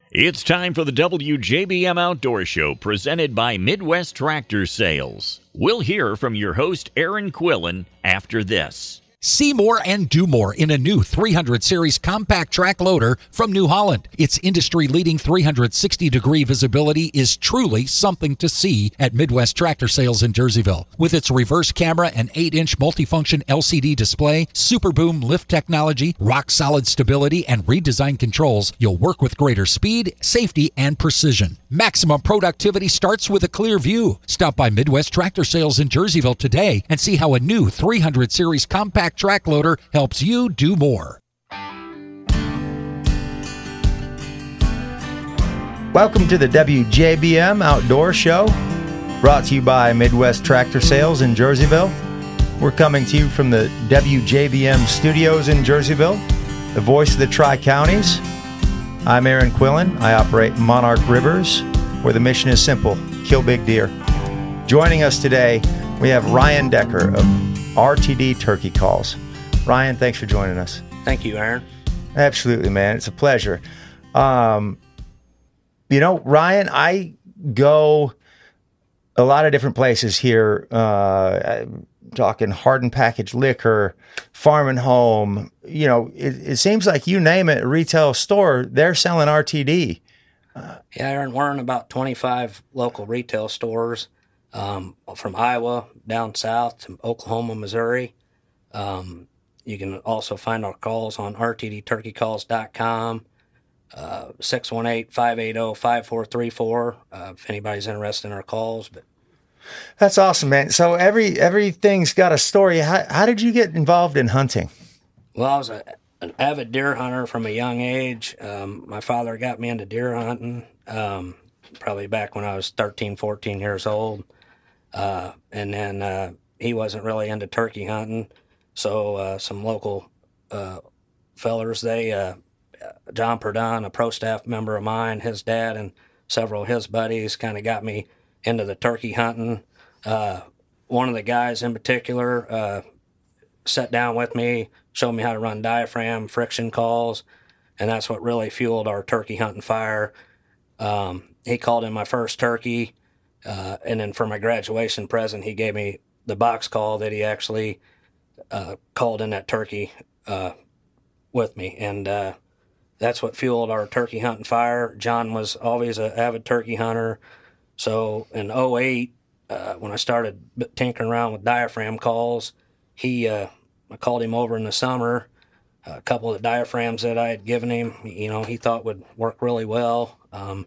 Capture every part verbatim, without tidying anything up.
It's time for the W J B M Outdoor Show presented by Midwest Tractor Sales. We'll hear from your host, Aaron Quillen, after this. See more and do more in a new three hundred series compact track loader from New Holland. Its industry-leading three hundred sixty degree visibility is truly something to see at Midwest Tractor Sales in Jerseyville. With its reverse camera and eight inch multifunction L C D display, Super Boom lift technology, rock-solid stability, and redesigned controls, you'll work with greater speed, safety, and precision. Maximum productivity starts with a clear view. Stop by Midwest Tractor Sales in Jerseyville today and see how a new three hundred series compact track loader helps you do more. Welcome to the W J B M Outdoor Show, brought to you by Midwest Tractor Sales in Jerseyville. We're coming to you from the W J B M studios in Jerseyville, the voice of the Tri-Counties. I'm Aaron Quillen. I operate Monarch Rivers, where the mission is simple: kill big deer. Joining us today, we have Ryan Decker of R T D Turkey Calls. Ryan, thanks for joining us. Thank you, Aaron. Absolutely, man. It's a pleasure. Um, you know, Ryan, I go a lot of different places here, uh, I'm talking hardened packaged liquor, farm and home. You know, it, it seems like you name it, a retail store, they're selling R T D. Uh, yeah, Aaron, we're in about twenty-five local retail stores. Um, from Iowa down south to Oklahoma, Missouri. Um, you can also find our calls on R T D turkey calls dot com, uh, six one eight, five eight zero, five four three four, uh, if anybody's interested in our calls. But that's awesome, man. So every everything's got a story. How, how did you get involved in hunting? Well, I was a, an avid deer hunter from a young age. Um, my father got me into deer hunting um, probably back when I was thirteen, fourteen years old. Uh, and then uh, he wasn't really into turkey hunting, so uh, some local uh, fellers, they, uh, John Perdon, a pro staff member of mine, his dad, and several of his buddies kind of got me into the turkey hunting. Uh, one of the guys in particular uh, sat down with me, showed me how to run diaphragm, friction calls, and that's what really fueled our turkey hunting fire. Um, he called in my first turkey. Uh, and then for my graduation present, he gave me the box call that he actually uh, called in that turkey uh, with me. And uh, that's what fueled our turkey hunting fire. John was always an avid turkey hunter. So in oh eight, uh, when I started tinkering around with diaphragm calls, he uh, I called him over in the summer. A couple of the diaphragms that I had given him, you know, he thought would work really well. Um,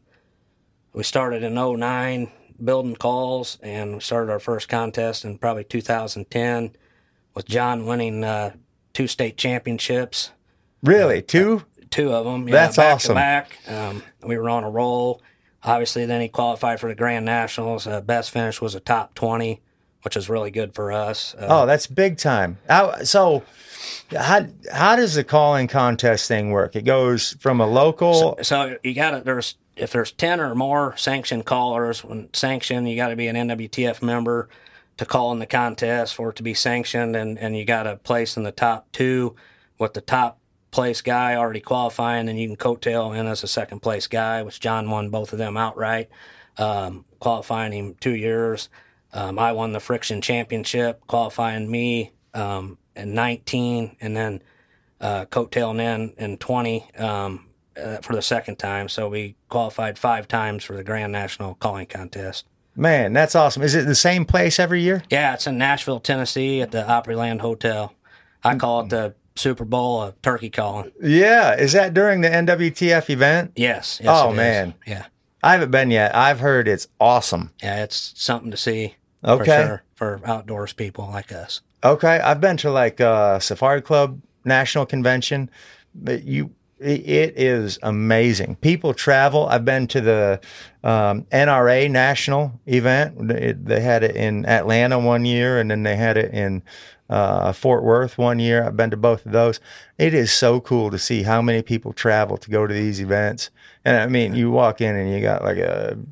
we started in oh nine. Building calls, and we started our first contest in probably two thousand ten with John winning uh, two state championships. Really? Uh, two? Uh, two of them. Yeah, That's back awesome. To back. Um, we were on a roll. Obviously, then he qualified for the Grand Nationals. Uh, best finish was a top twenty, which is really good for us. Uh, oh, that's big time. How, so how, how does the calling contest thing work? It goes from a local... So, so you got to, there's... If there's ten or more sanctioned callers, when sanctioned, you got to be an N W T F member to call in the contest for it to be sanctioned, and, and you got to place in the top two with the top place guy already qualifying, and you can coattail in as a second place guy, which John won both of them outright, um, qualifying him two years. Um, I won the Friction Championship, qualifying me um, in nineteen, and then uh, coattailing in in twenty. Um, Uh, for the second time, so we qualified five times for the Grand National Calling Contest. Man, that's awesome. Is it the same place every year? Yeah, it's in Nashville, Tennessee at the Opryland Hotel. I call it the Super Bowl of turkey calling. Yeah. Is that during the N W T F event? Yes. yes oh, it man. Is. Yeah. I haven't been yet. I've heard it's awesome. Yeah, it's something to see. Okay. For sure, for outdoors people like us. Okay. I've been to like uh, Safari Club National Convention, but you... It is amazing. People travel. I've been to the um, N R A national event. It, they had it in Atlanta one year, and then they had it in uh, Fort Worth one year. I've been to both of those. It is so cool to see how many people travel to go to these events. And I mean, you walk in and you got like a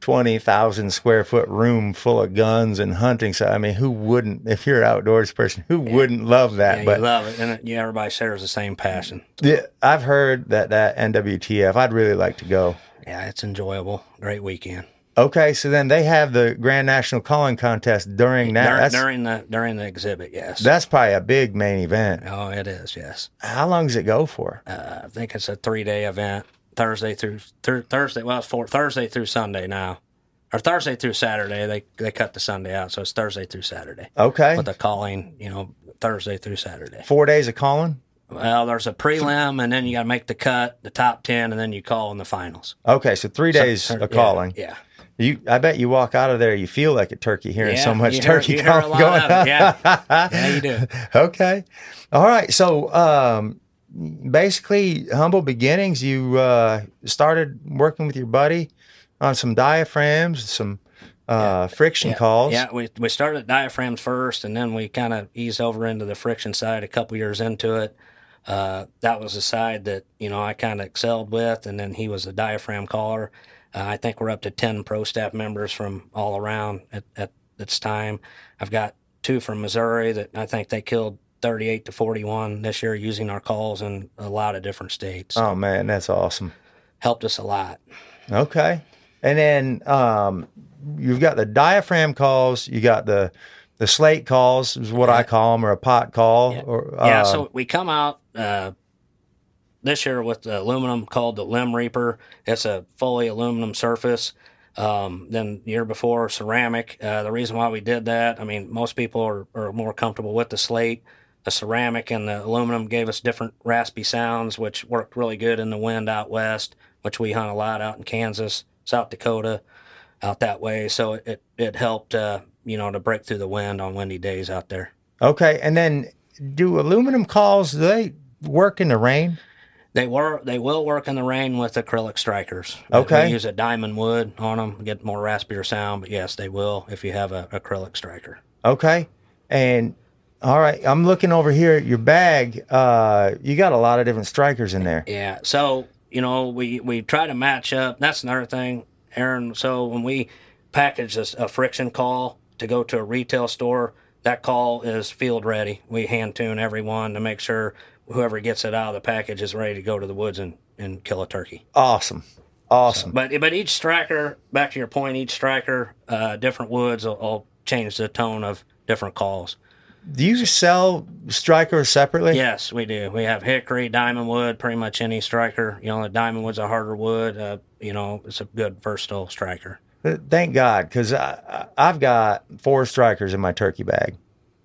twenty thousand square foot room full of guns and hunting. So, I mean, who wouldn't, if you're an outdoors person, who yeah. wouldn't love that? Yeah, but you love it. And it, yeah, everybody shares the same passion. Yeah, I've heard that that N W T F, I'd really like to go. Yeah, it's enjoyable. Great weekend. Okay, so then they have the Grand National Calling Contest during that. During, that's, during the during the exhibit, yes. That's probably a big main event. Oh, it is, yes. How long does it go for? Uh, I think it's a three-day event, Thursday through th- Thursday. Well, it's for Thursday through Sunday now, or Thursday through Saturday. They they cut the Sunday out, so it's Thursday through Saturday. Okay. With the calling, you know, Thursday through Saturday. Four days of calling? Well, there's a prelim, and then you got to make the cut, the top ten, and then you call in the finals. Okay, so three days so, of calling. Yeah. yeah. You, I bet you walk out of there, you feel like a turkey hearing yeah, so much you turkey hear, you hear a lot going of it. on. Yeah. yeah, you do. Okay. All right. So um, basically, humble beginnings. You uh, started working with your buddy on some diaphragms, some uh, yeah. friction yeah. calls. Yeah, we we started diaphragms first, and then we kind of eased over into the friction side a couple years into it. Uh, that was the side that, you know, I kind of excelled with, and then he was a diaphragm caller. Uh, I think we're up to ten pro staff members from all around at, at this time. I've got two from Missouri that I think they killed thirty-eight to forty-one this year using our calls in a lot of different states. Oh, man, that's awesome. Helped us a lot. Okay. And then um, you've got the diaphragm calls, you got the the slate calls, is what yeah. I call them, or a pot call. Yeah, or, uh, yeah so we come out uh, this year with the aluminum called the Limb Reaper. It's a fully aluminum surface. Um, then the year before, ceramic. Uh, the reason why we did that, I mean, most people are, are more comfortable with the slate. The ceramic and the aluminum gave us different raspy sounds, which worked really good in the wind out west, which we hunt a lot out in Kansas, South Dakota, out that way. So it, it helped, uh, you know, to break through the wind on windy days out there. Okay. And then do aluminum calls, do they work in the rain? They were. They will work in the rain with acrylic strikers. Okay. We use a diamond wood on them, get more raspier sound. But yes, they will if you have a acrylic striker. Okay. And all right, I'm looking over here at your bag. Uh, you got a lot of different strikers in there. Yeah. So you know, we we try to match up. That's another thing, Aaron. So when we package a, a friction call to go to a retail store, that call is field ready. We hand tune every one to make sure whoever gets it out of the package is ready to go to the woods and, and kill a turkey. Awesome. Awesome. So, but but each striker, back to your point, each striker, uh, different woods will, will change the tone of different calls. Do you sell strikers separately? Yes, we do. We have hickory, diamond wood, pretty much any striker. You know, the diamond wood's a harder wood. Uh, you know, it's a good versatile striker. Thank God, because I've got four strikers in my turkey bag,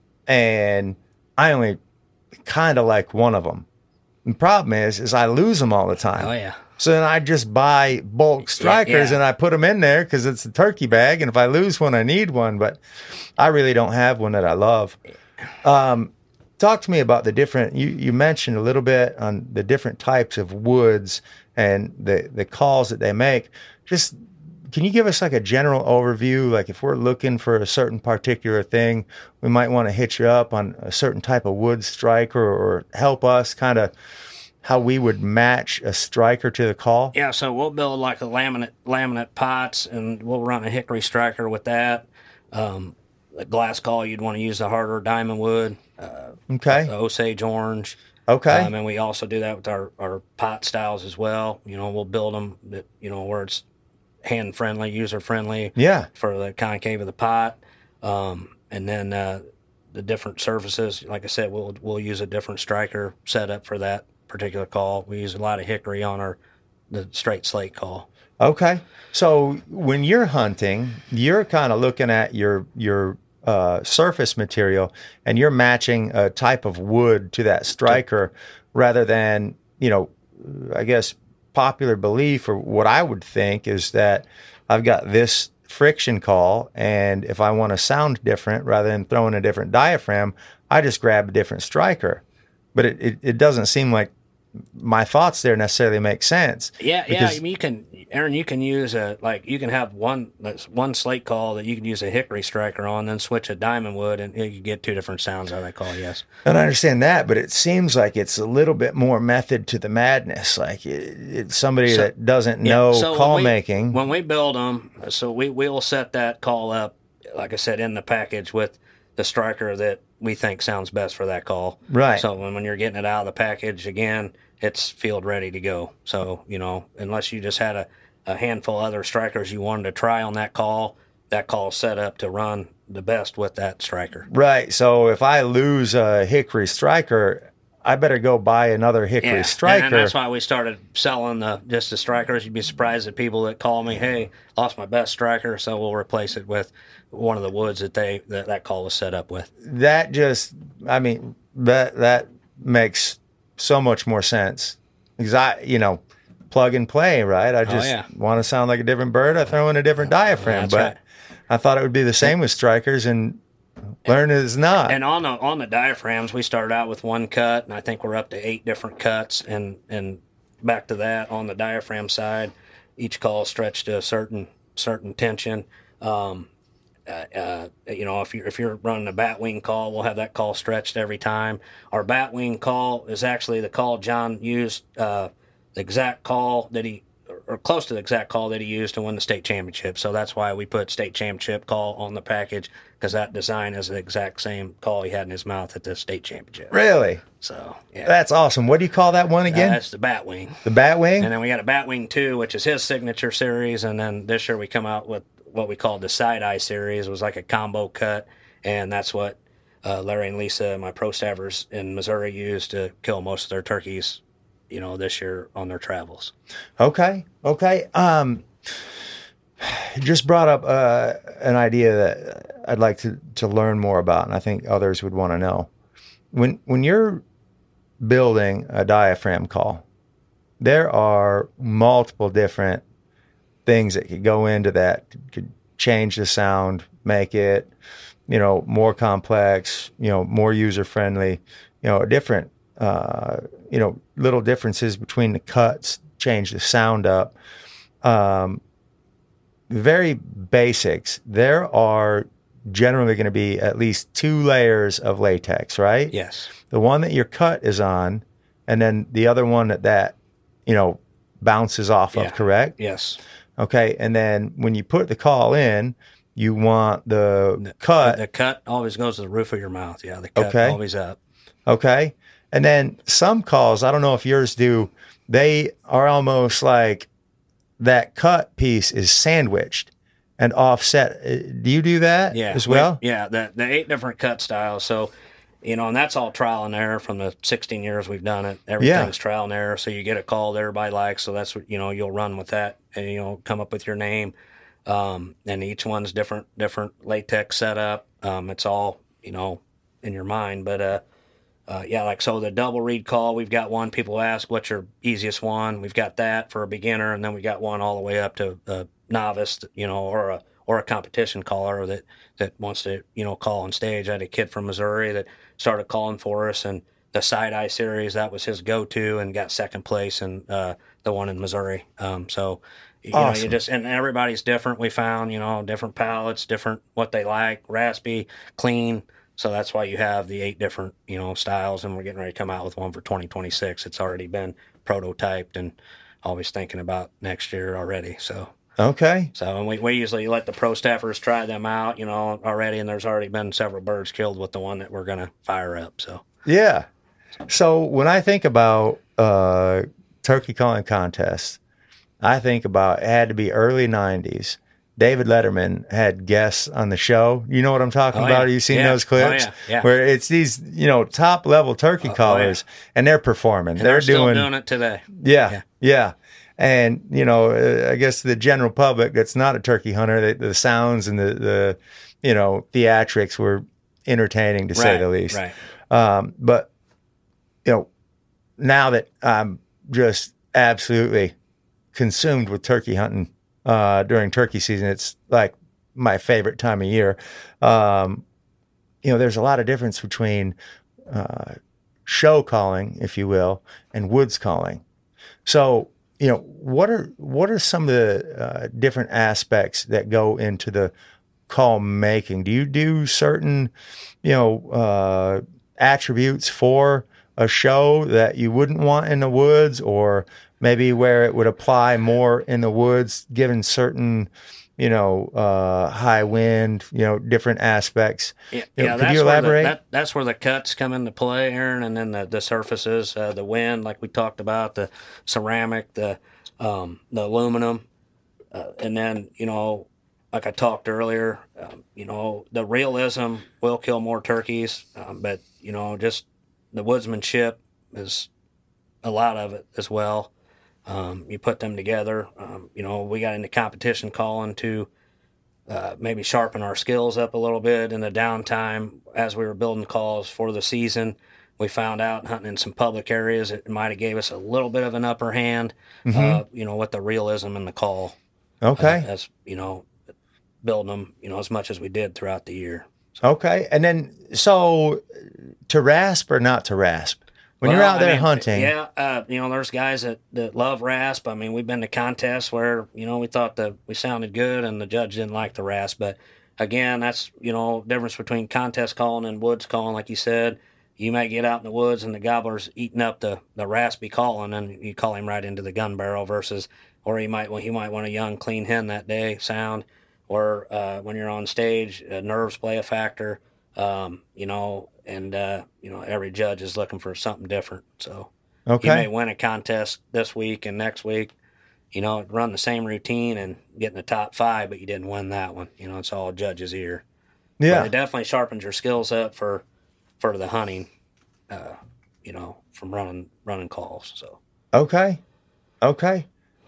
and I only kind of like one of them. The problem is, is I lose them all the time. Oh yeah. So then I just buy bulk strikers yeah, yeah. and I put them in there because it's a turkey bag, and if I lose one, I need one. But I really don't have one that I love. Um, talk to me about the different. You you mentioned a little bit on the different types of woods and the the calls that they make. Just can you give us like a general overview? Like if we're looking for a certain particular thing, we might want to hit you up on a certain type of wood striker, or help us kind of how we would match a striker to the call. Yeah, so we'll build like a laminate laminate pots, and we'll run a hickory striker with that. Um, the glass call, you'd want to use the harder diamond wood. Uh, okay. The Osage orange. Okay. Um, and we also do that with our, our pot styles as well. You know, we'll build them that, you know, where it's hand friendly, user friendly. Yeah. For the concave of the pot. Um, and then uh, the different surfaces, like I said, we'll we'll use a different striker setup for that particular call. We use a lot of hickory on our the straight slate call. Okay. So when you're hunting, you're kind of looking at your your uh, surface material, and you're matching a type of wood to that striker, rather than, you know, I guess popular belief, or what I would think, is that I've got this friction call, and if I want to sound different, rather than throwing a different diaphragm, I just grab a different striker. But it, it, it doesn't seem like my thoughts there necessarily make sense. Yeah, because, yeah. I mean, you can, Aaron. You can use a like you can have one that's one slate call that you can use a hickory striker on, then switch a diamond wood, and you can get two different sounds out of that call. Yes, and I understand that, but it seems like it's a little bit more method to the madness. Like it, it's somebody so, that doesn't know yeah, so call when we, making. When we build them, so we we'll set that call up, like I said, in the package with the striker that we think sounds best for that call. Right. So when, when you're getting it out of the package again, it's field ready to go. So, you know, unless you just had a, a handful of other strikers you wanted to try on that call, that call's set up to run the best with that striker. Right. So if I lose a hickory striker, I better go buy another hickory yeah. striker. And, and that's why we started selling the just the strikers. You'd be surprised at people that call me, hey, lost my best striker, so we'll replace it with one of the woods that they that, that call was set up with. That just, I mean, that that makes so much more sense because I, you know, plug and play, right? I just oh, yeah. want to sound like a different bird. I throw in a different diaphragm, That's but right. I thought it would be the same with strikers, and learn it is not. And on the on the diaphragms, we started out with one cut, and I think we're up to eight different cuts. And and back to that on the diaphragm side, each call stretched to a certain certain tension. Um, Uh, uh, you know, if you're if you're running a batwing call, we'll have that call stretched every time. Our batwing call is actually the call John used, uh, the exact call that he, or close to the exact call that he used to win the state championship. So that's why we put state championship call on the package, because that design is the exact same call he had in his mouth at the state championship. Really? So yeah, that's awesome. What do you call that one again? Uh, that's the batwing. The batwing. And then we got a batwing two, which is his signature series, and then this year we come out with what we called the side eye series. It was like a combo cut, and that's what uh, Larry and Lisa, my pro staffers in Missouri, used to kill most of their turkeys, you know, this year on their travels. Okay, okay. Um, just brought up uh, an idea that I'd like to, to learn more about, and I think others would want to know. When when you're building a diaphragm call, there are multiple different things that could go into that, could change the sound, make it, you know, more complex, you know, more user-friendly, you know, different, uh, you know, little differences between the cuts, change the sound up. Um, very basics. There are generally going to be at least two layers of latex, right? Yes. The one that your cut is on, and then the other one that that, you know, bounces off yeah. of, correct? Yes. Okay, and then when you put the call in, you want the, the cut. The, the cut always goes to the roof of your mouth. Yeah, the cut okay. always up. Okay, and then some calls, I don't know if yours do, they are almost like that cut piece is sandwiched and offset. Do you do that yeah, as well? We, yeah, the, the eight different cut styles. So, you know, and that's all trial and error from the sixteen years we've done it. Everything's yeah. trial and error. So you get a call that everybody likes. So that's what, you know, you'll run with that and, you know, come up with your name. Um, and each one's different, different latex setup. Um, it's all, you know, in your mind. But, uh, uh, yeah, like, so the double reed call, we've got one. People ask, what's your easiest one? We've got that for a beginner. And then we got one all the way up to a novice, you know, or a, or a competition caller that, that wants to, you know, call on stage. I had a kid from Missouri that started calling for us, and the side eye series, that was his go-to, and got second place in uh, the one in Missouri. Um, so, you awesome. know, you just, and everybody's different. We found, you know, different palates, different what they like, raspy, clean. So that's why you have the eight different, you know, styles, and we're getting ready to come out with one for twenty twenty-six. It's already been prototyped and always thinking about next year already. So. Okay. So, and we, we usually let the pro staffers try them out, you know, already, and there's already been several birds killed with the one that we're going to fire up. So, yeah. So when I think about uh, turkey calling contests, I think about, it had to be early nineties. David Letterman had guests on the show. You know what I'm talking oh, about? Yeah. Have you seen yeah. those clips? Oh, yeah. Yeah. Where it's these, you know, top level turkey oh, callers, oh, yeah. and they're performing. And they're, they're still doing, doing it today. Yeah. Yeah. Yeah. And, you know, uh, I guess the general public that's not a turkey hunter, the, the sounds and the, the, you know, theatrics were entertaining, to right, say the least. Right. Um, but, you know, now that I'm just absolutely consumed with turkey hunting uh, during turkey season, it's like my favorite time of year. Um, you know, there's a lot of difference between uh, show calling, if you will, and woods calling. So, you know, what are what are some of the uh, different aspects that go into the call making? Do you do certain, you know, uh, attributes for a show that you wouldn't want in the woods, or maybe where it would apply more in the woods, given certain, you know, uh, high wind, you know, different aspects? Yeah, you know, yeah could that's you elaborate? Where the, that, that's where the cuts come into play, Aaron, and then the, the surfaces, uh, the wind, like we talked about, the ceramic, the um, the aluminum, uh, and then, you know, like I talked earlier, um, you know, the realism will kill more turkeys, um, but, you know, just the woodsmanship is a lot of it as well. Um, you put them together. Um, you know, we got into competition calling to uh, maybe sharpen our skills up a little bit in the downtime as we were building calls for the season. We found out hunting in some public areas, it might have gave us a little bit of an upper hand, mm-hmm. uh, you know, with the realism in the call. Okay. Uh, as, you know, building them, you know, as much as we did throughout the year. So. Okay. And then, so to rasp or not to rasp? When well, you're out there I mean, hunting. Yeah, uh, you know, there's guys that, that love rasp. I mean, we've been to contests where, you know, we thought that we sounded good and the judge didn't like the rasp. But again, that's, you know, difference between contest calling and woods calling. Like you said, you might get out in the woods and the gobbler's eating up the, the raspy calling and you call him right into the gun barrel versus, or he might, he might want a young, clean hen that day sound. Or uh, when you're on stage, uh, nerves play a factor, um, you know, and, uh, you know, every judge is looking for something different. So okay. You may win a contest this week and next week, you know, run the same routine and get in the top five, but you didn't win that one. You know, it's all a judge's ear. Yeah. But it definitely sharpens your skills up for, for the hunting, uh, you know, from running, running calls. So. Okay. Okay.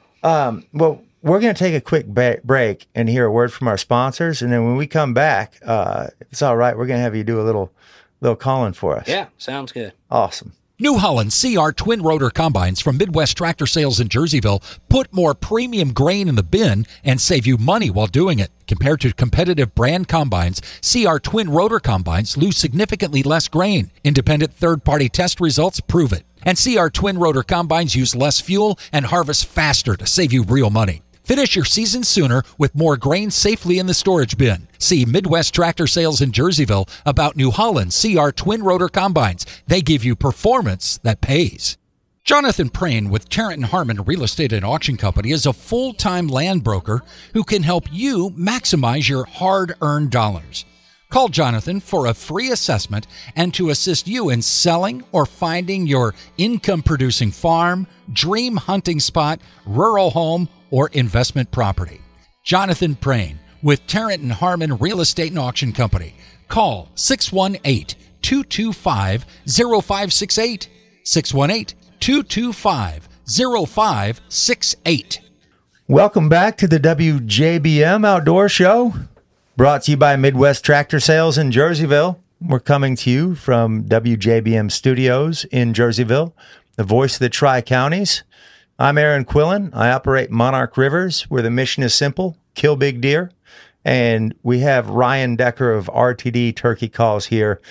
Um, well, we're going to take a quick ba- break and hear a word from our sponsors. And then when we come back, uh, if it's all right, we're going to have you do a little, little calling for us. Yeah. Sounds good. Awesome. New Holland C R twin rotor combines from Midwest Tractor Sales in Jerseyville put more premium grain in the bin and save you money while doing it. Compared to competitive brand combines, C R twin rotor combines lose significantly less grain. Independent third-party test results prove it. And C R twin rotor combines use less fuel and harvest faster to save you real money. Finish your season sooner with more grain safely in the storage bin. See Midwest Tractor Sales in Jerseyville about New Holland C R twin rotor combines. They give you performance that pays. Jonathan Prane with Tarrant and Harmon Real Estate and Auction Company is a full-time land broker who can help you maximize your hard-earned dollars. Call Jonathan for a free assessment and to assist you in selling or finding your income-producing farm, dream hunting spot, rural home, or investment property. Jonathan Prane with Tarrant and Harmon Real Estate and Auction Company. Call six one eight, two two five, zero five six eight, six one eight, two two five, zero five six eight. Welcome back to the W J B M Outdoor Show, brought to you by Midwest Tractor Sales in Jerseyville. We're coming to you from W J B M Studios in Jerseyville, the voice of the Tri-Counties. I'm Aaron Quillen. I operate Monarch Rivers, where the mission is simple: kill big deer. And we have Ryan Decker of R T D Turkey Calls here.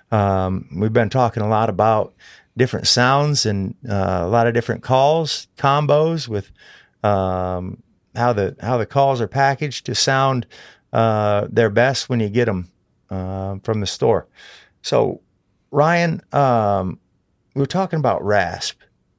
Um, we've been talking a lot about different sounds and uh, a lot of different calls, combos with um, how the how the calls are packaged to sound uh, their best when you get them uh, from the store. So, Ryan, um, we were talking about rasp.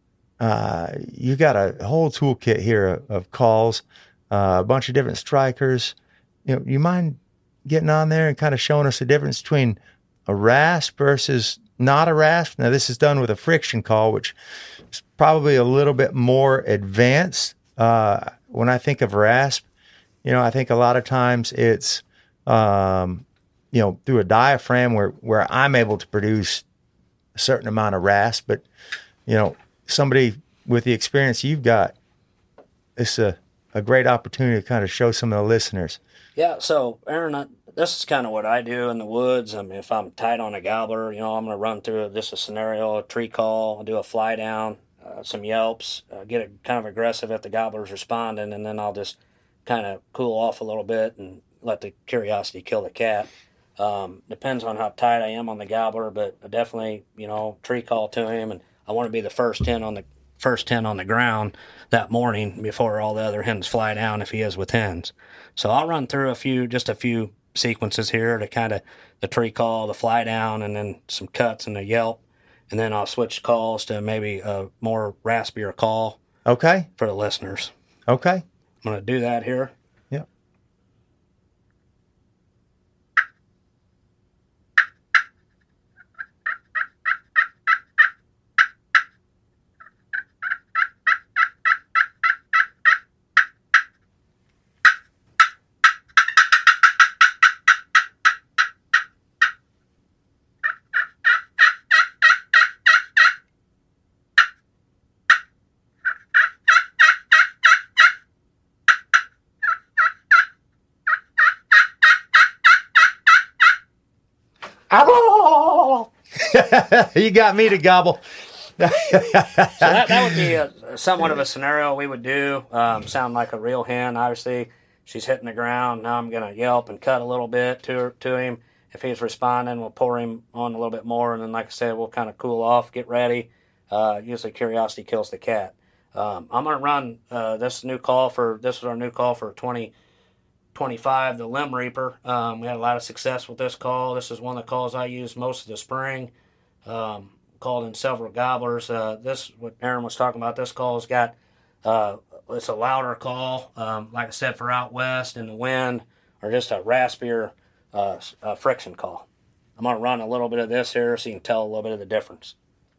Uh, you got a whole toolkit here of, of calls, uh, a bunch of different strikers. You know, you mind getting on there and kind of showing us the difference between a rasp versus not a rasp? Now, this is done with a friction call, which is probably a little bit more advanced. Uh, when I think of rasp, you know, I think a lot of times it's, um, you know, through a diaphragm where, where I'm able to produce a certain amount of rasp, but, you know, somebody with the experience you've got, it's a, a great opportunity to kind of show some of the listeners. Yeah, so, Aaron, I, this is kind of what I do in the woods. I mean, if I'm tight on a gobbler, you know, I'm going to run through just a scenario, a tree call, I'll do a fly down, uh, some yelps, uh, get it kind of aggressive if the gobbler's responding, and then I'll just kind of cool off a little bit and let the curiosity kill the cat. Um, depends on how tight I am on the gobbler, but I definitely, you know, tree call to him, and I want to be the first ten on the first ten on the ground that morning before all the other hens fly down if he is with hens. So I'll run through a few, just a few sequences here to kind of the tree call, the fly down, and then some cuts and a yelp, and then I'll switch calls to maybe a more raspier call. Okay. For the listeners. Okay. I'm going to do that here. Yeah. You got me to gobble. So that, that would be a, somewhat of a scenario we would do. Um, sound like a real hen. Obviously, she's hitting the ground. Now I'm going to yelp and cut a little bit to her, to him. If he's responding, we'll pour him on a little bit more. And then, like I said, we'll kind of cool off, get ready. Uh, usually curiosity kills the cat. Um, I'm going to run uh, this new call for, this is our new call for twenty twenty-five, the Limb Reaper. Um, we had a lot of success with this call. This is one of the calls I used most of the spring. Um, called in several gobblers. Uh, this, what Aaron was talking about, this call's got, uh, it's a louder call, um, like I said, for out west in the wind, or just a raspier uh, uh, friction call. I'm going to run a little bit of this here so you can tell a little bit of the difference.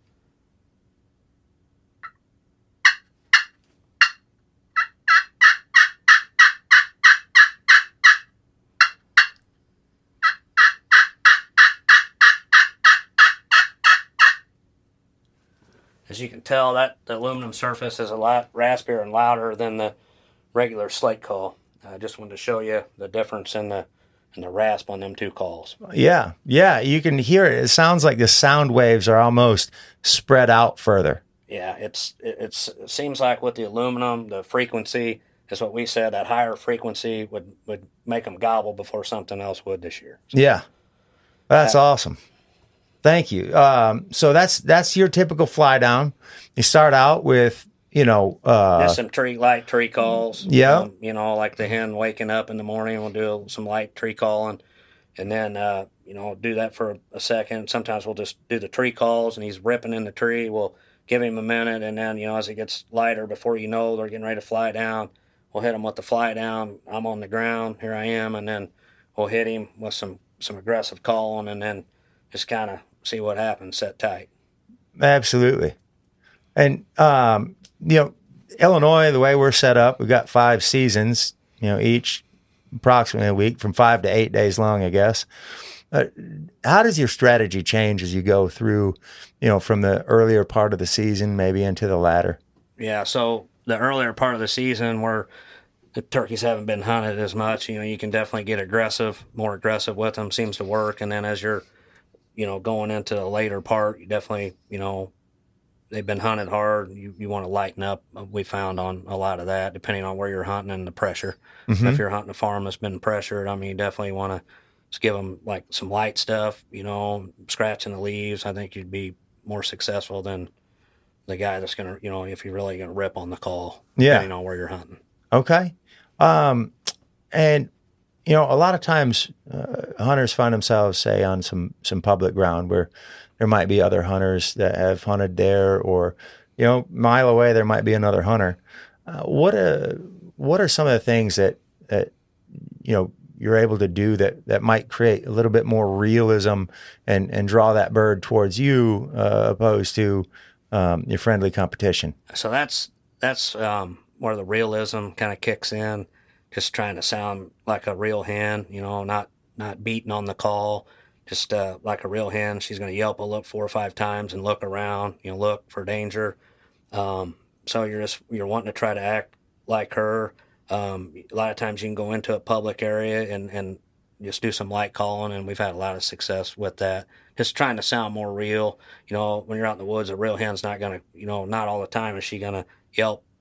As you can tell, that the aluminum surface is a lot raspier and louder than the regular slate call. I just wanted to show you the difference in the in the rasp on them two calls. Yeah, yeah, you can hear it. It sounds like the sound waves are almost spread out further. Yeah, it's it, it's it seems like with the aluminum, the frequency is what we said. That higher frequency would would make them gobble before something else would this year. So, yeah, that's that, awesome. Thank you. Um, so that's that's your typical fly down. You start out with, you know, uh, just some tree light tree calls. Yeah. Um, you know, like the hen waking up in the morning, we'll do some light tree calling, and then uh, you know, do that for a second. Sometimes we'll just do the tree calls, and he's ripping in the tree. We'll give him a minute, and then you know, as it gets lighter, before you know, they're getting ready to fly down. We'll hit him with the fly down. I'm on the ground. Here I am, and then we'll hit him with some some aggressive calling, and then just kind of see what happens, set tight. Absolutely. And, um, you know, Illinois, the way we're set up, we've got five seasons, you know, each approximately a week, from five to eight days long, I guess. Uh, how does your strategy change as you go through, you know, from the earlier part of the season, maybe into the latter? Yeah, so the earlier part of the season where the turkeys haven't been hunted as much, you know, you can definitely get aggressive, more aggressive with them, seems to work. And then as you're, you know, going into the later part, you definitely, you know, they've been hunted hard. You you want to lighten up. We found on a lot of that, depending on where you're hunting and the pressure. Mm-hmm. If you're hunting a farm that's been pressured, I mean, you definitely want to just give them like some light stuff, you know, scratching the leaves. I think you'd be more successful than the guy that's going to, you know, if you're really going to rip on the call, yeah, depending on where you're hunting. Okay. Um, and, you know, a lot of times uh, hunters find themselves, say, on some, some public ground where there might be other hunters that have hunted there, or, you know, mile away there might be another hunter. Uh, what uh, what are some of the things that, that you know, you're able to do that, that might create a little bit more realism and, and draw that bird towards you uh, opposed to um, your friendly competition? So that's that's um, where the realism kind of kicks in. Just trying to sound like a real hen, you know, not not beating on the call, just uh, like a real hen. She's going to yelp a look four or five times and look around, you know, look for danger. Um, so you're just you're wanting to try to act like her. Um, a lot of times you can go into a public area and, and just do some light calling, and we've had a lot of success with that. Just trying to sound more real. You know, when you're out in the woods, a real hen's not going to, you know, not all the time is she going to yelp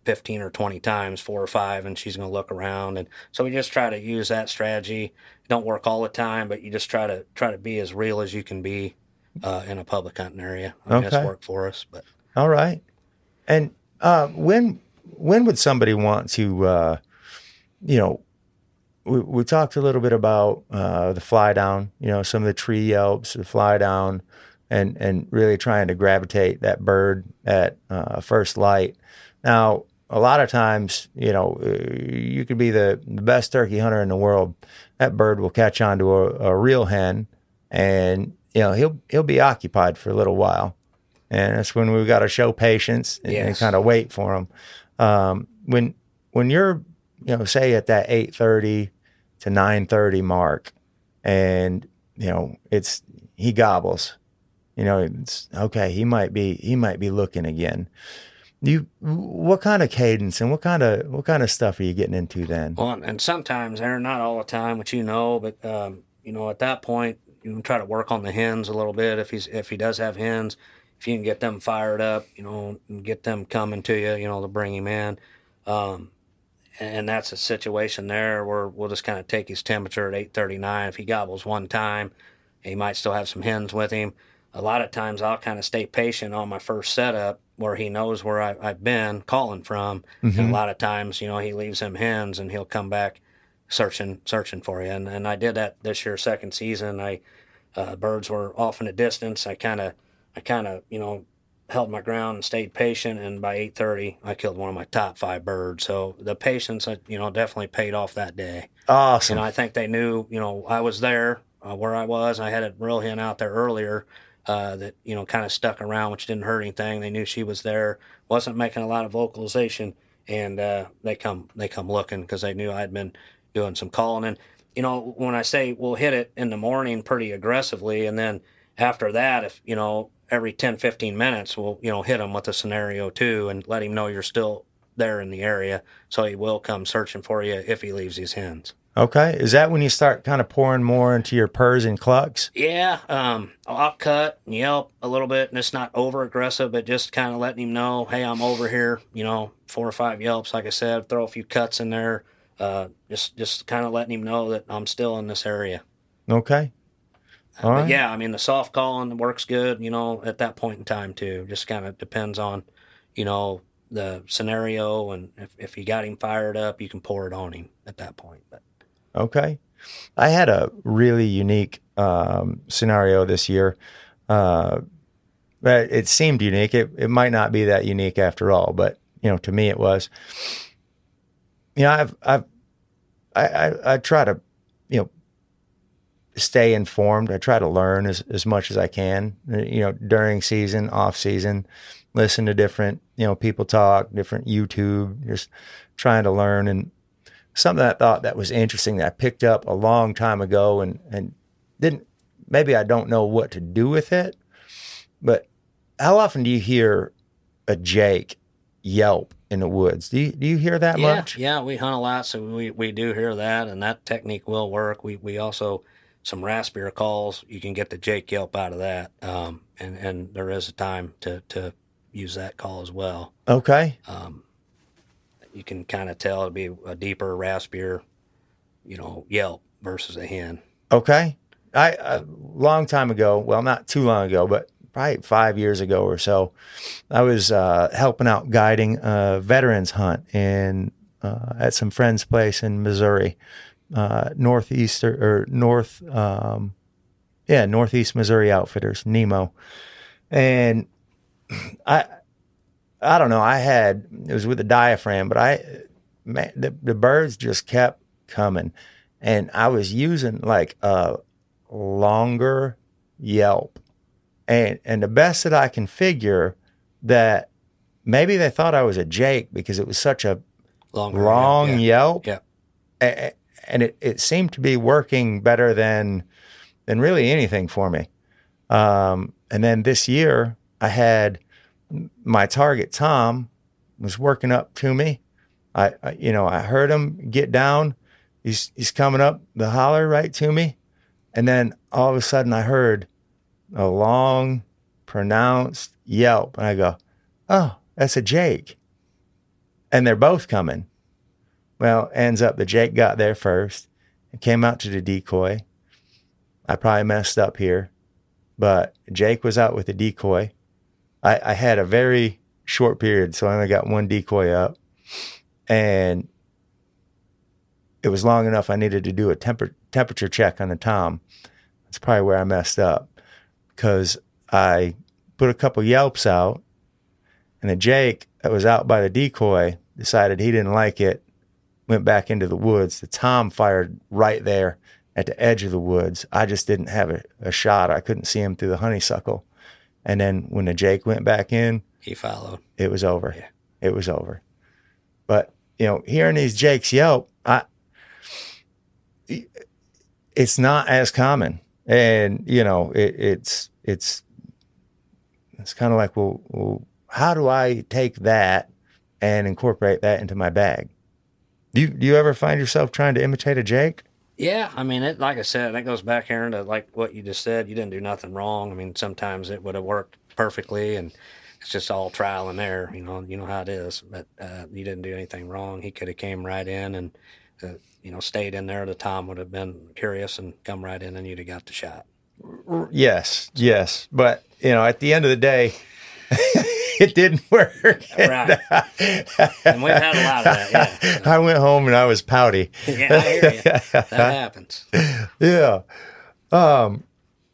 fifteen or twenty times, four or five, and she's going to look around. And so we just try to use that strategy. Don't work all the time, but you just try to try to be as real as you can be uh, in a public hunting area. I mean, Okay. It's worked for us. But All right. And uh, when when would somebody want to, uh, you know, we, we talked a little bit about uh, the fly down, you know, some of the tree yelps, the fly down, and, and really trying to gravitate that bird at uh, first light. Now, a lot of times, you know, you could be the, the best turkey hunter in the world. That bird will catch on to a, a real hen, and, you know, he'll he'll be occupied for a little while. And that's when we've got to show patience and, Yes. and kind of wait for them. Um, when when you're, you know, say at that eight thirty to nine thirty mark, and, you know, it's he gobbles, you know, it's okay. He might be he might be looking again. You, what kind of cadence and what kind of what kind of stuff are you getting into then? Well, and sometimes, Aaron, not all the time, which you know, but um, you know, at that point, you can try to work on the hens a little bit if he's if he does have hens. If you can get them fired up, you know, and get them coming to you, you know, to bring him in. Um, and that's a situation there where we'll just kind of take his temperature at eight thirty-nine. If he gobbles one time, he might still have some hens with him. A lot of times I'll kind of stay patient on my first setup where he knows where I, I've been calling from. Mm-hmm. And a lot of times, you know, he leaves them hens and he'll come back searching searching for you. And, and I did that this year, second season. I uh, birds were off in the distance. I kind of, I kind of, you know, held my ground and stayed patient. And by eight thirty, I killed one of my top five birds. So the patience, you know, definitely paid off that day. Awesome. You know, I think they knew, you know, I was there uh, where I was. I had a real hen out there earlier uh, that, you know, kind of stuck around, which didn't hurt anything. They knew she was there, wasn't making a lot of vocalization. And uh, they come they come looking because they knew I'd been doing some calling. And, you know, when I say we'll hit it in the morning pretty aggressively, and then after that, if, you know, every ten, fifteen minutes, we'll, you know, hit him with a scenario too and let him know you're still there in the area. So he will come searching for you if he leaves his hens. Okay. Is that when you start kind of pouring more into your purrs and clucks? Yeah. Um, I'll cut and yelp a little bit, and it's not over aggressive, but just kind of letting him know, hey, I'm over here, you know, four or five yelps, like I said, throw a few cuts in there. Uh, just, just kind of letting him know that I'm still in this area. Okay. All But right. yeah, I mean, the soft calling works good, you know, at that point in time too. Just kind of depends on, you know, the scenario, and if, if you got him fired up, you can pour it on him at that point. But Okay. I had a really unique um, scenario this year. Uh, but it seemed unique. It, it might not be that unique after all, but, you know, to me it was. You know, I've, I've, I, I, I try to, you know, stay informed. I try to learn as, as much as I can, you know, during season, off season, listen to different, you know, people talk, different YouTube, just trying to learn. And something I thought that was interesting that I picked up a long time ago and, and didn't, maybe I don't know what to do with it, but how often do you hear a Jake yelp in the woods? Do you, do you hear that yeah, much? yeah, we hunt a lot, so we, we do hear that, and that technique will work. We we also, some raspier calls, you can get the Jake yelp out of that, um, and, and there is a time to, to use that call as well. Okay. Um, you can kind of tell it'd be a deeper raspier, you know, yelp versus a hen. Okay. I, a long time ago, well, not too long ago, but probably five years ago or so, I was uh, helping out guiding a veterans hunt in uh, at some friend's place in Missouri, uh, northeast or, or north, um, yeah, Northeast Missouri Outfitters, Nemo, and I, I don't know, I had it was with a diaphragm, but I, man, the the birds just kept coming, and I was using like a longer yelp. And and the best that I can figure that maybe they thought I was a Jake because it was such a Longer long yelp. yelp. Yeah. A- And it, it seemed to be working better than than really anything for me. Um, and then this year I had my target, Tom, was working up to me. I, I you know, I heard him get down. He's he's coming up the holler right to me. And then all of a sudden I heard a long, pronounced yelp. And I go, oh, that's a Jake. and they're both coming. Well, ends up that Jake got there first and came out to the decoy. I probably messed up here, but Jake was out with the decoy. I, I had a very short period, so I only got one decoy up, and it was long enough I needed to do a temper, temperature check on the tom. That's probably where I messed up, because I put a couple yelps out, and the Jake that was out by the decoy decided he didn't like it, went back into the woods. The tom fired right there at the edge of the woods. I just didn't have a, a shot. I couldn't see him through the honeysuckle. And then when the Jake went back in, he followed. It was over. Yeah. It was over. But, you know, hearing these Jakes yelp, I, it's not as common. And, you know, it, it's, it's, it's kind of like, well, well, how do I take that and incorporate that into my bag? Do you, do you ever find yourself trying to imitate a Jake? Yeah, I mean, it. Like I said, that goes back, Aaron, to like what you just said. You didn't do nothing wrong. I mean, sometimes it would have worked perfectly, and it's just all trial and error. You know, you know how it is. But uh, you didn't do anything wrong. He could have came right in and, uh, you know, stayed in there. The Tom would have been curious and come right in, and you'd have got the shot. Yes, yes. But, you know, at the end of the day, it didn't work. Right. And we've had a lot of that, yeah. So. I went home and I was pouty. Yeah, I hear you. That happens. Yeah. Um,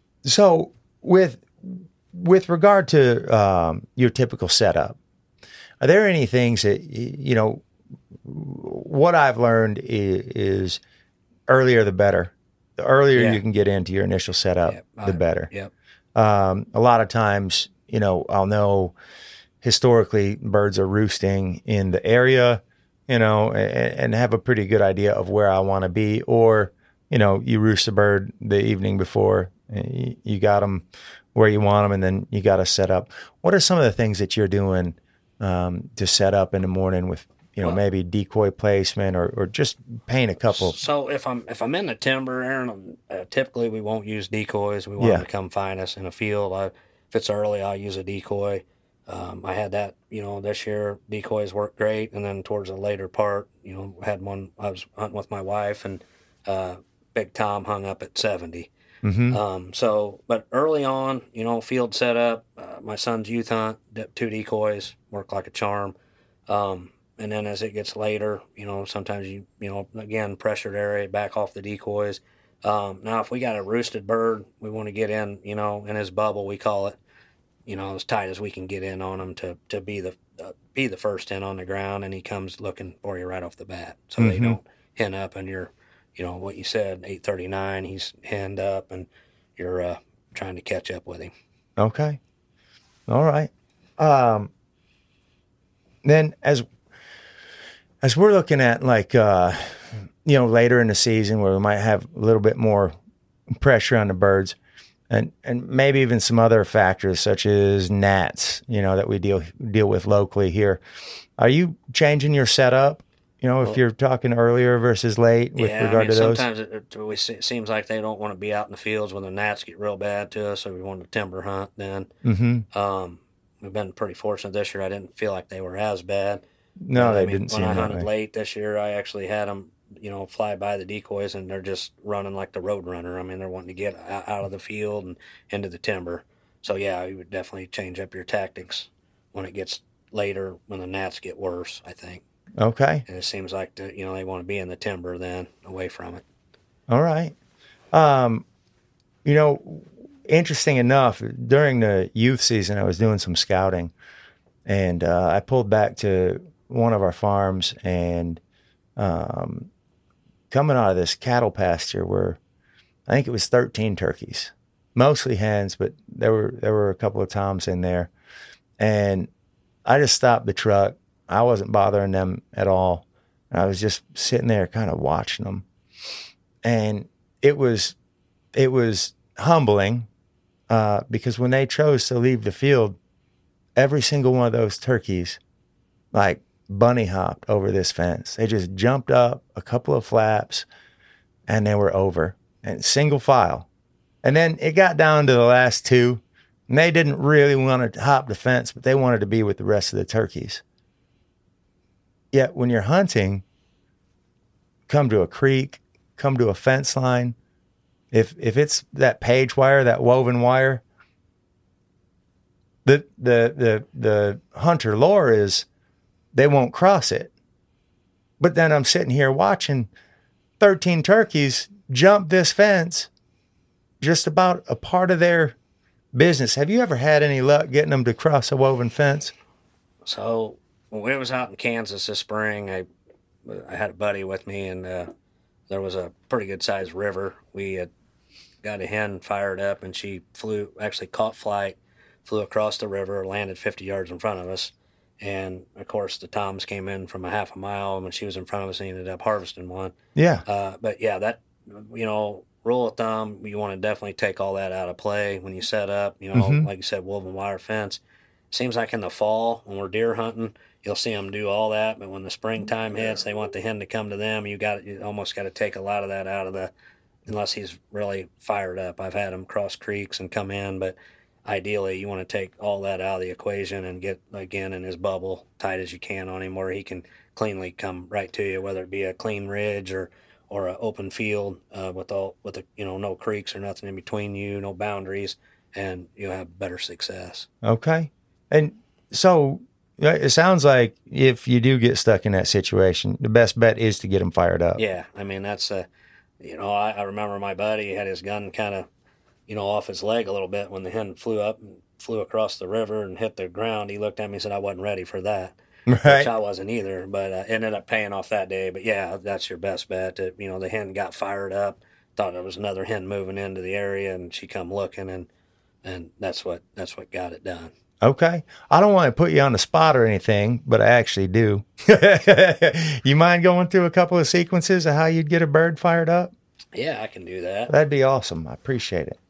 so with with regard to um, your typical setup, are there any things that, you know, what I've learned is, is earlier the better. The earlier yeah. you can get into your initial setup, yep. the better. Yep. Um, a lot of times, you know, I'll know historically birds are roosting in the area, you know, and, and have a pretty good idea of where I want to be. Or, you know, you roost a bird the evening before, you, you got them where you want them, and then you got to set up. What are some of the things that you're doing um, to set up in the morning with, you know, well, maybe decoy placement, or, or just paint a couple? So if I'm if I'm in the timber, Aaron, uh, typically we won't use decoys. We want yeah. them to come find us in a field. I, if it's early, I'll use a decoy. Um, I had that, you know, this year. Decoys worked great, and then towards the later part, you know, had one. I was hunting with my wife, and uh, Big Tom hung up at seventy. Mm-hmm. Um, so, but early on, you know, field setup. Uh, my son's youth hunt, two decoys work like a charm. Um, and then as it gets later, you know, sometimes you, you know, again, pressured area, back off the decoys. Um, now, if we got a roosted bird, we want to get in, you know, in his bubble, we call it, you know, as tight as we can get in on him to, to be the uh, be the first in on the ground, and he comes looking for you right off the bat, so mm-hmm. they don't hen up, and you're, you know, what you said, eight thirty-nine, he's henned up, and you're uh, trying to catch up with him. Okay, all right. Um, then as as we're looking at like uh, you know, later in the season where we might have a little bit more pressure on the birds. And and maybe even some other factors such as gnats, you know, that we deal deal with locally here. Are you changing your setup, you know, if well, you're talking earlier versus late with yeah, regard I mean, to those? Sometimes it, it, it seems like they don't want to be out in the fields when the gnats get real bad to us, so we want to timber hunt then. Mm-hmm. Um, we've been pretty fortunate this year. I didn't feel like they were as bad. No, but, they I mean, didn't seem When I that hunted way. late this year, I actually had them, you know, fly by the decoys, and they're just running like the road runner. I mean, they're wanting to get out of the field and into the timber. So, yeah, you would definitely change up your tactics when it gets later, when the gnats get worse, I think. Okay. And it seems like, the, you know, they want to be in the timber then, away from it. All right. Um, you know, interesting enough, during the youth season, I was doing some scouting, and uh, I pulled back to one of our farms, and um, coming out of this cattle pasture were, I think it was thirteen turkeys, mostly hens, but there were there were a couple of toms in there. And I just stopped the truck. I wasn't bothering them at all. I was just sitting there kind of watching them. And it was it was humbling uh, because when they chose to leave the field, every single one of those turkeys, like, bunny hopped over this fence. They just jumped up a couple of flaps, and they were over, and single file. And then it got down to the last two, and they didn't really want to hop the fence, but they wanted to be with the rest of the turkeys. Yet when you're hunting, come to a creek, come to a fence line. If if it's that page wire, that woven wire, the the the the hunter lore is they won't cross it. But then I'm sitting here watching thirteen turkeys jump this fence, just about a part of their business. Have you ever had any luck getting them to cross a woven fence? So when we was out in Kansas this spring, I I had a buddy with me, and uh, there was a pretty good sized river. We had got a hen fired up, and she flew, actually caught flight, flew across the river, landed fifty yards in front of us. And of course, the toms came in from a half a mile, and when she was in front of us, he ended up harvesting one. Yeah. Uh, but yeah, that, you know, rule of thumb, you want to definitely take all that out of play when you set up. You know, Mhm. like you said, woven wire fence. Seems like in the fall when we're deer hunting, you'll see them do all that. But when the springtime hits, they want the hen to come to them. You got you almost got to take a lot of that out of the, unless he's really fired up. I've had him cross creeks and come in, but ideally you want to take all that out of the equation and get again in his bubble tight as you can on him, where he can cleanly come right to you, whether it be a clean ridge or or an open field uh, with all with a, you know, no creeks or nothing in between you, no boundaries, and you'll have better success. Okay. And so yeah, it sounds like if you do get stuck in that situation, the best bet is to get them fired up. Yeah, I mean that's a, you know, I, I remember my buddy had his gun kind of, you know, off his leg a little bit when the hen flew up and flew across the river and hit the ground. He looked at me and said, "I wasn't ready for that." Right. Which I wasn't either, but uh, ended up paying off that day. But yeah, that's your best bet. That, you know, the hen got fired up, thought there was another hen moving into the area, and she come looking, and and that's what that's what got it done. Okay. I don't want to put you on the spot or anything, but I actually do. You mind going through a couple of sequences of how you'd get a bird fired up? Yeah, I can do that. That'd be awesome. I appreciate it.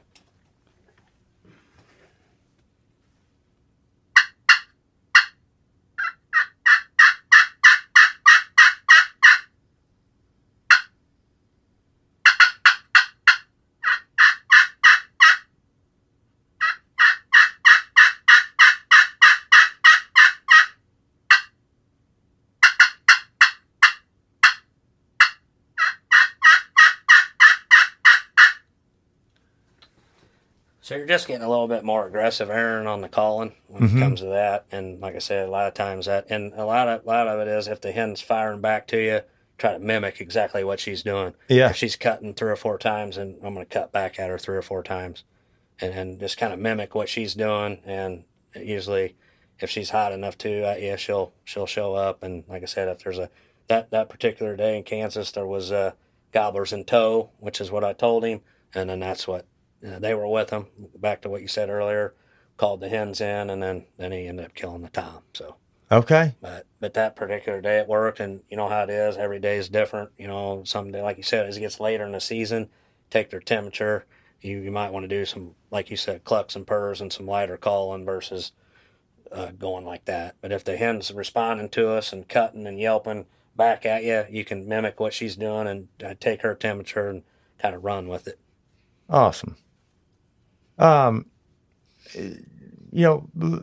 So you're just getting a little bit more aggressive, Aaron, on the calling when Mhm. it comes to that. And like I said, a lot of times that, and a lot of a lot of it is if the hen's firing back to you, try to mimic exactly what she's doing. Yeah. If she's cutting three or four times, and I'm going to cut back at her three or four times, and and just kind of mimic what she's doing. And usually, if she's hot enough to, uh, yeah, she'll she'll show up. And like I said, if there's a that that particular day in Kansas, there was uh, gobblers in tow, which is what I told him, and then that's what. Uh, they were with him. Back to what you said earlier, called the hens in, and then, then he ended up killing the tom. So, Okay. but but that particular day it worked, and you know how it is. Every day is different. You know, some day, like you said, as it gets later in the season, take their temperature. You you might want to do some, like you said, clucks and purrs and some lighter calling versus uh, going like that. But if the hen's responding to us and cutting and yelping back at you, you can mimic what she's doing and uh, take her temperature and kind of run with it. Awesome. Um, you know,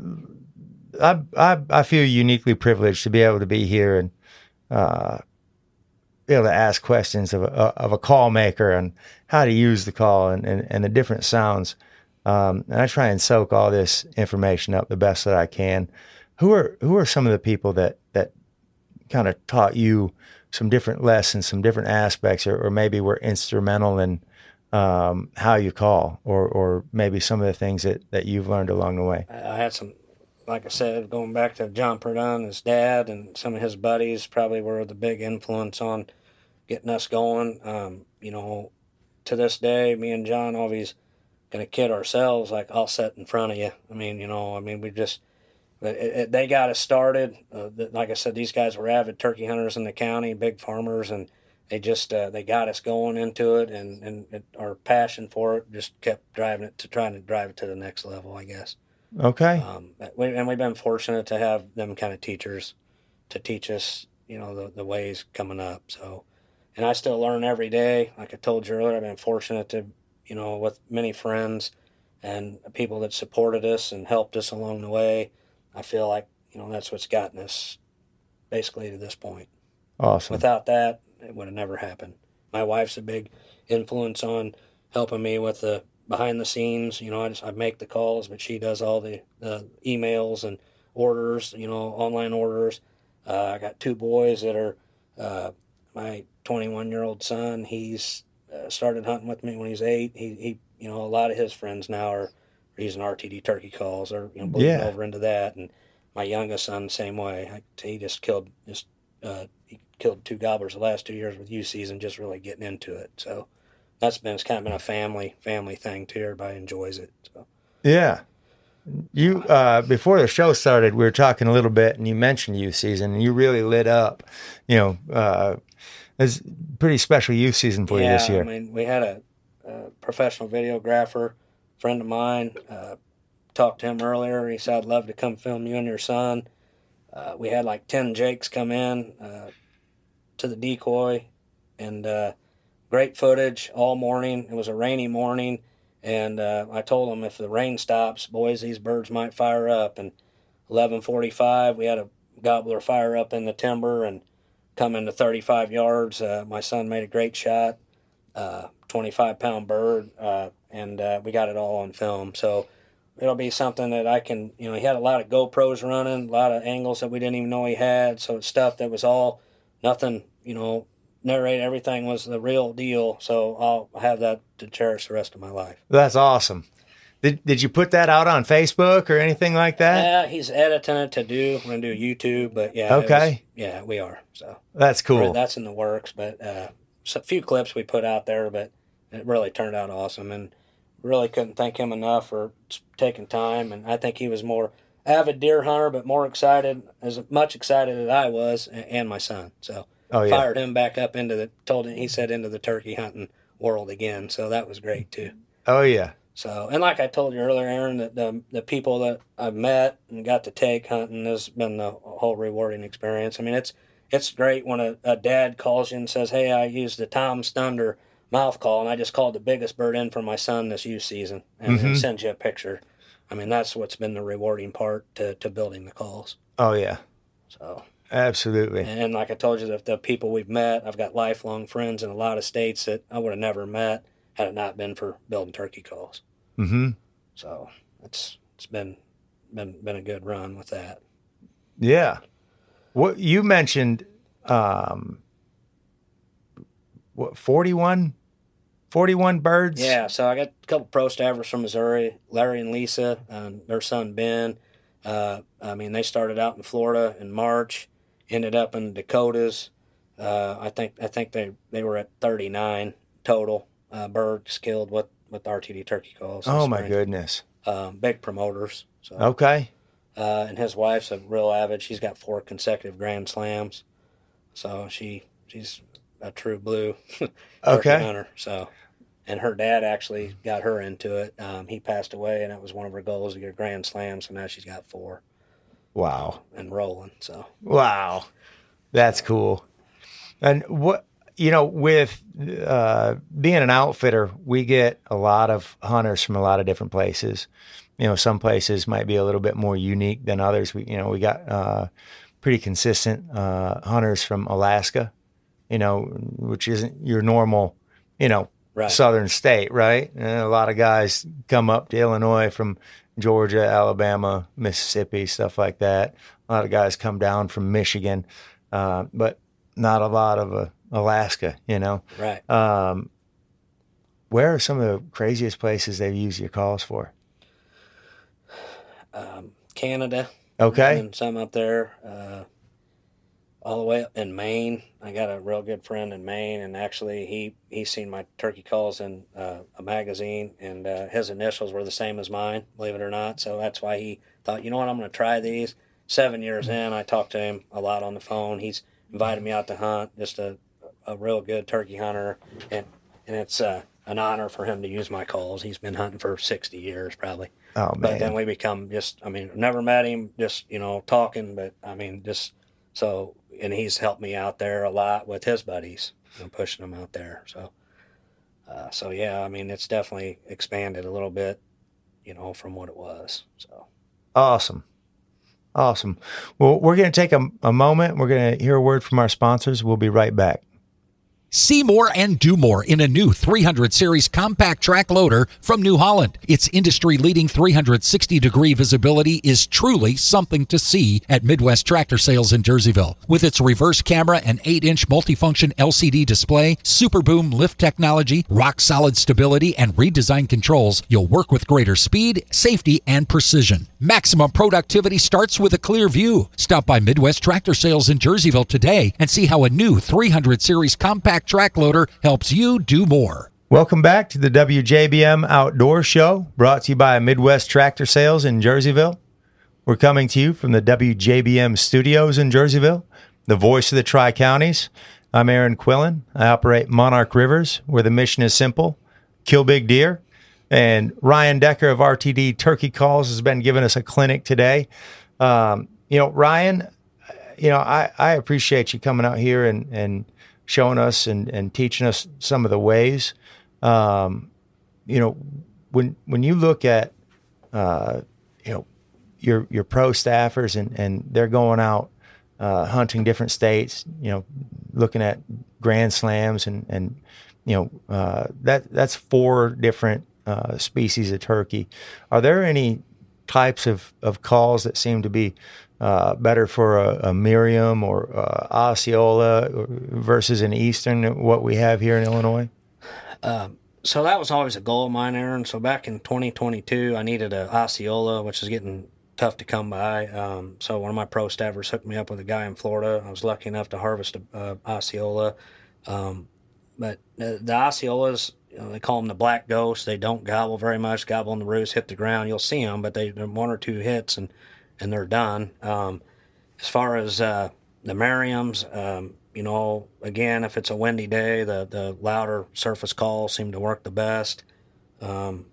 I, I, I feel uniquely privileged to be able to be here and, uh, be able to ask questions of a, of a call maker and how to use the call and, and, and the different sounds. Um, and I try and soak all this information up the best that I can. Who are, who are some of the people that, that kind of taught you some different lessons, some different aspects, or, or maybe were instrumental in, um, how you call, or, or maybe some of the things that, that you've learned along the way? I had some, like I said, going back to John Perdun, his dad, and some of his buddies probably were the big influence on getting us going. Um, you know, to this day, me and John always going to kid ourselves, like, I'll sit in front of you. I mean, you know, I mean, we just, it, it, they got us started. Uh, like I said, these guys were avid turkey hunters in the county, big farmers, and They just uh, they got us going into it, and, and it, our passion for it just kept driving it to trying to drive it to the next level, I guess. Okay. Um, we, and we've been fortunate to have them kind of teachers to teach us, you know, the, the ways coming up. So, and I still learn every day. Like I told you earlier, I've been fortunate to, you know, with many friends and people that supported us and helped us along the way. I feel like, you know, that's what's gotten us basically to this point. Awesome. Without that, it would have never happened. My wife's a big influence on helping me with the behind the scenes. You know, I just I make the calls, but she does all the, the emails and orders, you know, online orders. Uh, I got two boys that are, uh, my twenty-one-year-old son, he's uh, started hunting with me when he's eight. He, he, you know, a lot of his friends now are using R T D turkey calls or, you know, bleeding Yeah. over into that. And my youngest son, same way. I, he just killed, just, uh, he killed two gobblers the last two years with youth season, just really getting into it. So that's been, it's kind of been a family, family thing too. Everybody enjoys it. So. Yeah. You, uh, before the show started, we were talking a little bit and you mentioned youth season and you really lit up, you know, uh, it's a pretty special youth season for yeah, you this year. I mean, we had a, a professional videographer, friend of mine, uh, talked to him earlier. He said, I'd love to come film you and your son. Uh, we had like ten Jakes come in uh, to the decoy and uh, great footage all morning. It was a rainy morning. And uh, I told them if the rain stops, boys, these birds might fire up. And eleven forty-five, we had a gobbler fire up in the timber and come into thirty-five yards. Uh, my son made a great shot, uh, twenty-five pound bird, uh, and uh, we got it all on film. So it'll be something that I can, you know, he had a lot of GoPros running, a lot of angles that we didn't even know he had. So it's stuff that was all nothing, you know, narrate everything was the real deal. So I'll have that to cherish the rest of my life. That's awesome. Did Did you put that out on Facebook or anything like that? Yeah, he's editing it to do. We're gonna do YouTube, but yeah. Okay. It was, yeah, we are. So That's cool. that's in the works, but uh, a few clips we put out there, but it really turned out awesome, and really couldn't thank him enough for taking time. And I think he was more avid deer hunter, but more excited, as much excited as I was, and my son. So Oh, yeah. fired him back up into the told him he said into the turkey hunting world again. So that was great too. Oh, yeah. So, and like I told you earlier, Aaron, that the the people that I've met and got to take hunting has been the whole rewarding experience. I mean, it's it's great when a, a dad calls you and says, "Hey, I used the Tom's Thunder mouth call, and I just called the biggest bird in for my son this youth season," and Mhm. sends you a picture. I mean, that's what's been the rewarding part to, to building the calls. Oh, yeah. So, Absolutely. and like I told you, the, the people we've met, I've got lifelong friends in a lot of states that I would have never met had it not been for building turkey calls. Mm-hmm. So it's it's been been been a good run with that. Yeah. What you mentioned, um, what, forty-one? forty-one birds? Yeah, so I got a couple pro staffers from Missouri, Larry and Lisa, and their son Ben. Uh, I mean, they started out in Florida in March, ended up in Dakotas. Uh, I think I think they, they were at thirty-nine total uh, birds killed with, with R T D turkey calls. Oh, my goodness. Um, big promoters. So. Okay. Uh, and his wife's a real avid. She's got four consecutive Grand Slams. So she she's a true blue turkey Okay. hunter. So, and her dad actually got her into it. Um, he passed away, and it was one of her goals to get a Grand Slam. So now she's got four Wow. and rolling. So Wow. That's cool. And what, you know, with uh, being an outfitter, we get a lot of hunters from a lot of different places. You know, some places might be a little bit more unique than others. We, you know, we got uh, pretty consistent uh, hunters from Alaska, you know, which isn't your normal, you know, right. southern state, right? And a lot of guys come up to Illinois from Georgia, Alabama, Mississippi, stuff like that. A lot of guys come down from Michigan, uh, but not a lot of uh, Alaska, you know. Right. Um, where are some of the craziest places they've used your calls for? Um, Canada. Okay. And some up there. Uh, all the way up in Maine. I got a real good friend in Maine, and actually he he's seen my turkey calls in uh, a magazine, and uh, his initials were the same as mine, believe it or not. So that's why he thought, you know what, I'm going to try these. Seven years in, I talked to him a lot on the phone. He's invited me out to hunt, just a a real good turkey hunter, and and it's uh, an honor for him to use my calls. He's been hunting for sixty years probably. Oh, man. But then we become just, I mean, never met him, just, you know, talking, but I mean, just so, and he's helped me out there a lot with his buddies and pushing them out there. So, uh, so yeah, I mean, it's definitely expanded a little bit, you know, from what it was. So Awesome. Awesome. Well, we're going to take a, a moment. We're going to hear a word from our sponsors. We'll be right back. See more and do more in a new three hundred series compact track loader from New Holland. Its industry-leading three hundred sixty degree visibility is truly something to see at Midwest Tractor Sales in Jerseyville. With its reverse camera and eight inch multifunction L C D display, Super Boom lift technology, rock-solid stability, and redesigned controls, you'll work with greater speed, safety, and precision. Maximum productivity starts with a clear view. Stop by Midwest Tractor Sales in Jerseyville today and see how a new three hundred series compact track loader helps you do more. Welcome back to the W J B M Outdoor Show, brought to you by Midwest Tractor Sales in Jerseyville. We're coming to you from the W J B M studios in Jerseyville, the voice of the Tri-Counties. I'm Aaron Quillen. I operate Monarch Rivers, where the mission is simple: kill big deer. And Ryan Decker of R T D Turkey Calls has been giving us a clinic today. Um, you know, Ryan, you know, I, I appreciate you coming out here and, and showing us and, and teaching us some of the ways. Um, you know, when when you look at, uh, you know, your your pro staffers and, and they're going out uh, hunting different states, you know, looking at Grand Slams and, and you know, uh, that that's four different uh, species of turkey. Are there any types of, of calls that seem to be Uh, better for a, a Merriam or uh, Osceola versus an Eastern, what we have here in Illinois? Um, so that was always a goal of mine, Aaron. So back in twenty twenty-two, I needed a Osceola, which is getting tough to come by. Um, so one of my pro staffers hooked me up with a guy in Florida. I was lucky enough to harvest a uh, Osceola. Um, but the, the Osceolas, you know, they call them the black ghosts. They don't gobble very much, gobble on the roost, hit the ground. You'll see them, but they, they're one or two hits and and they're done. Um, as far as uh, the Merriams, um, you know, again, if it's a windy day, the, the louder surface calls seem to work the best. Um,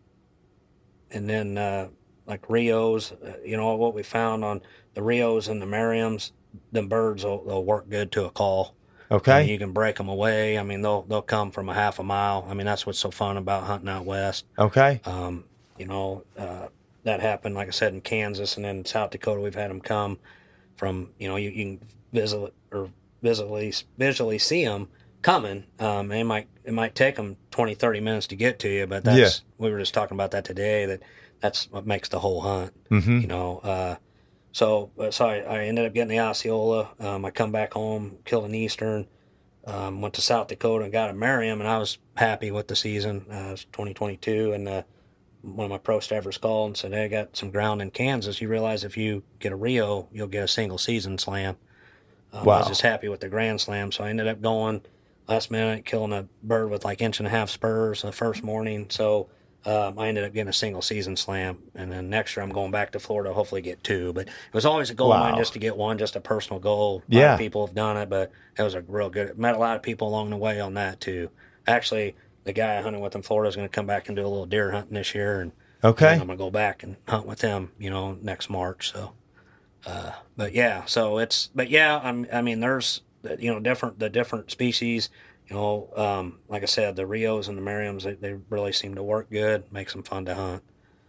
and then uh, like Rios, uh, you know, what we found on the Rios and the Merriams, them birds will they'll work good to a call. Okay. I mean, you can break them away. I mean, they'll they'll come from a half a mile. I mean, that's what's so fun about hunting out west. Okay. Um, you know, uh, that happened, like I said, in Kansas, and then in South Dakota, we've had them come from, you know, you, you can visit or visually visually see them coming. Um, and it might it might take them twenty, thirty minutes to get to you, but that's Yeah. we were just talking about that today. That that's what makes the whole hunt. Mm-hmm. You know, uh, so so I, I ended up getting the Osceola. Um, I come back home, killed an Eastern, um, went to South Dakota and got a Merriam, and I was happy with the season. Uh, it was twenty twenty-two, and uh, one of my pro staffers called and said, "Hey, I got some ground in Kansas. You realize if you get a Rio, you'll get a single season slam." Um, Wow. I was just happy with the Grand Slam, so I ended up going last minute, killing a bird with like inch and a half spurs the first morning. So um, I ended up getting a single season slam, and then next year I'm going back to Florida, hopefully get two. But it was always a goal of Wow. mine just to get one, just a personal goal. A lot Yeah. of people have done it, but it was a real good. Met a lot of people along the way on that too. Actually, the guy I hunted with in Florida is going to come back and do a little deer hunting this year, and Okay. and I'm gonna go back and hunt with him, you know, next March. So, uh, but yeah, so it's, but yeah, I'm, I mean, there's, you know, different, the different species, you know, um, like I said, the Rios and the Merriams, they, they really seem to work good, makes them fun to hunt.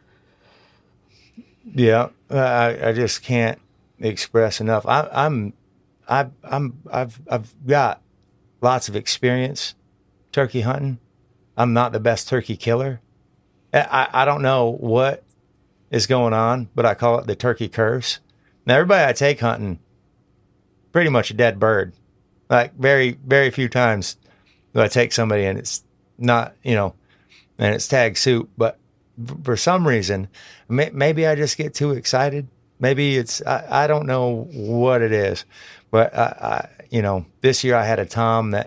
Yeah. Uh, I, I just can't express enough. I, I'm, I, I'm, I've, I've got lots of experience turkey hunting. I'm not the best turkey killer. I, I don't know what is going on, but I call it the turkey curse. Now, everybody I take hunting, pretty much a dead bird. Like, very, very few times do I take somebody and it's not, you know, and it's tag soup. But for some reason, may, maybe I just get too excited. Maybe it's, I, I don't know what it is. But, I, I, you know, this year I had a tom that,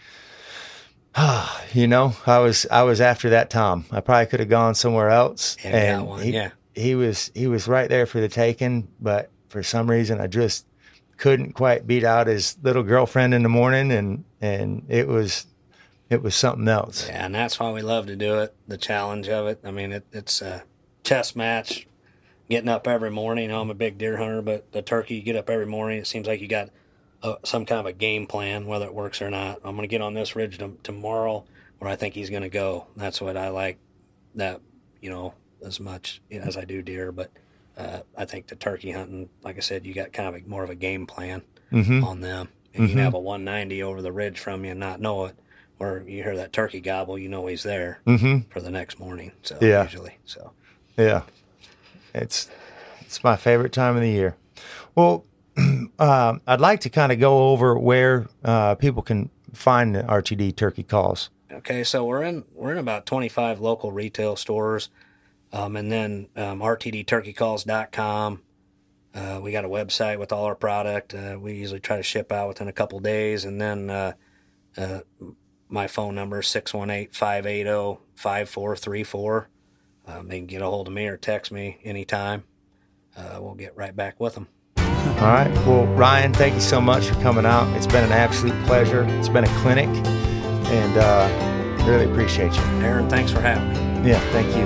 you know, I was I was after that tom. I probably could have gone somewhere else. Yeah, and got one. he, Yeah. he was he was right there for the taking, but for some reason I just couldn't quite beat out his little girlfriend in the morning, and and it was it was something else. Yeah, and that's why we love to do it, the challenge of it. I mean, it, it's a chess match, getting up every morning. You know, I'm a big deer hunter, but the turkey, you get up every morning, it seems like you got Uh, some kind of a game plan, whether it works or not. I'm going to get on this ridge t- tomorrow where I think he's going to go. That's what I like, that, you know, as much as I do deer. But uh, I think the turkey hunting, like I said, you got kind of a, more of a game plan Mm-hmm. on them. And you can have a one ninety over the ridge from you and not know it, or you hear that turkey gobble, you know he's there Mm-hmm. for the next morning. So Yeah. usually, so Yeah, it's it's my favorite time of the year. Well, um, I'd like to kind of go over where uh, people can find the R T D turkey calls. okay. So we're in we're in about twenty-five local retail stores, um, and then um, R T D turkey calls dot com. Uh, we got a website with all our product. Uh, we usually try to ship out within a couple days, and then uh, uh, my phone number is six one eight, five eight zero, five four three four. Um, they can get a hold of me or text me anytime. Uh, we'll get right back with them. All right. Well, Ryan, thank you so much for coming out. It's been an absolute pleasure. It's been a clinic, and uh, really appreciate you. Aaron, thanks for having me. Yeah, thank you.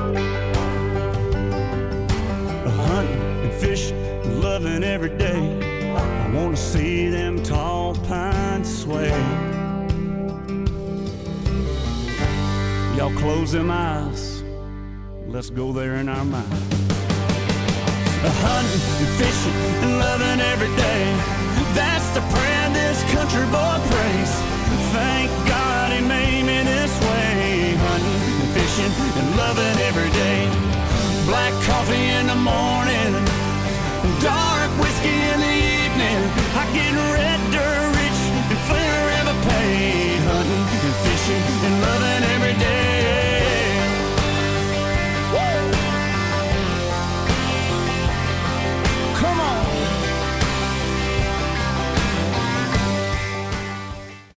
Hunting and fishing, loving every day. I want to see them tall pines sway. Y'all close them eyes. Let's go there in our mind. Hunting and fishing and loving every day. That's the prayer this country boy prays.